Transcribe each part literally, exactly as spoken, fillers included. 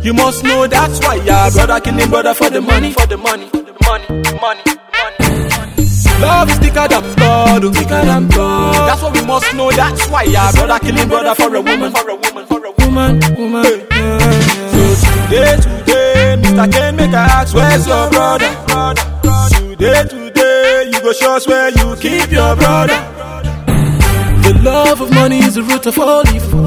You must know that's why your brother killing brother for the money, for the money, for the money, money, money. Love is thicker than blood, oh. thicker than blood. That's what we must know. That's why your brother killing brother for a woman, for a woman, for a woman, woman. Hey. Yeah. So today, today, Mister Ken make a ask, where's your brother? brother? Today, today, you go show us where you keep your brother. The love of money is the root of all evil.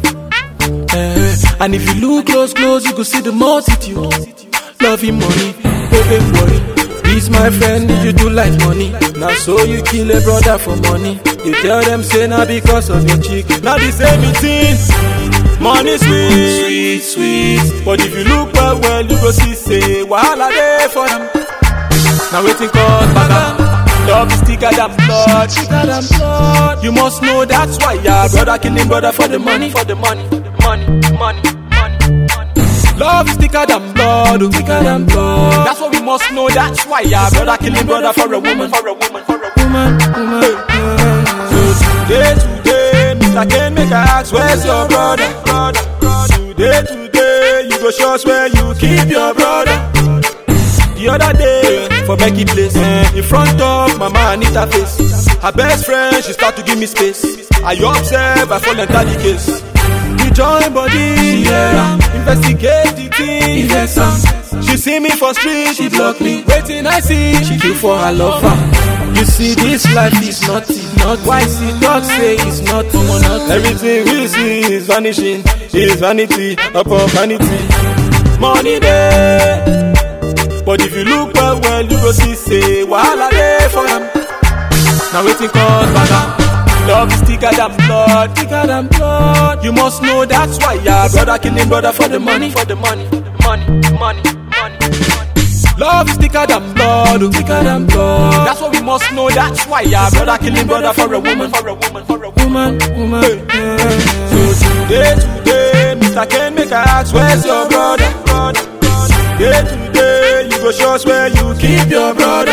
Uh, and if you look close, close, you go see the multitude. Loving money, baby worry. He's my friend, if you do like money. Now so you kill a brother for money. You tell them say now because of your chick. Now the same thing. Money sweet, sweet, sweet. But if you look well, well, you go see say wahala dey for them. Now waiting cause baga. Love is thicker than blood, thicker than blood. You must know that's why your brother killing brother for the money, for the money, money, money, money, money. Love is thicker than blood, oh. thicker than blood. That's what we must know. That's why your brother killing brother for a woman, for a woman, for a woman, woman. Hey. So today, today, Mister Ken make a ask, where's your brother? brother? Today, today, you go show us where you keep your brother. The other day, for Becky place, in front of Mama Anita face, her best friend, she start to give me space. I observe, I fall enter the case. We join body, yeah, investigate the thing, yes, she see me for street, she block me. Waiting, I see, she kill for her lover. You see, this life is nothing, not why she talk say it's not, not. Everything we see is vanishing, is vanity upon vanity. Money there. But if you look well, well, you go see, say, wahala dey for them. Now waiting cause baga. Love is thicker than blood, thicker than blood. You must know that's why your brother killing brother for the money, for the money, money, money, money. Love is thicker than blood, oh. thicker than blood. That's what we must know. That's why your brother killing brother for a woman, for a woman, for a woman, woman. Hey. Yeah. So today, today, Mister Ken make a ask, where's your brother? brother? Today, today, you go show us where you keep your brother.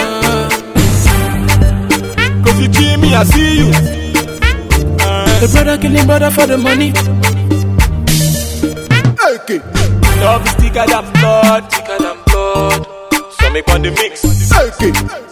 Cause you kill me, I see you. Uh, the brother killing brother for the money. Okay. Love is thicker than blood, thicker than blood. So make on the mix. Okay.